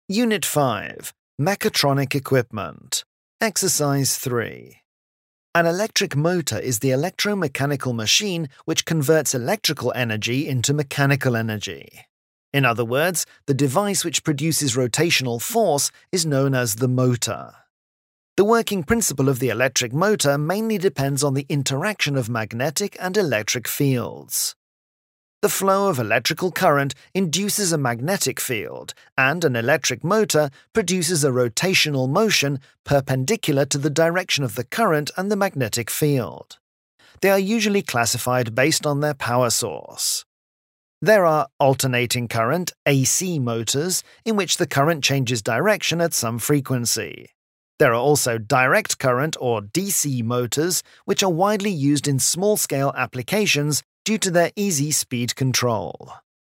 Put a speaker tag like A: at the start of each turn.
A: Unit 5. Mechatronic Equipment. Exercise 3. An electric motor is the electromechanical machine which converts electrical energy into mechanical energy. In other words, the device which produces rotational force is known as the motor. The working principle of the electric motor mainly depends on the interaction of magnetic and electric fields. The flow of electrical current induces a magnetic field, and an electric motor produces a rotational motion perpendicular to the direction of the current and the magnetic field. They are usually classified based on their power source. There are alternating current AC motors, in which the current changes direction at some frequency. There are also direct current or DC motors, which are widely used in small-scale applications due to their easy speed control.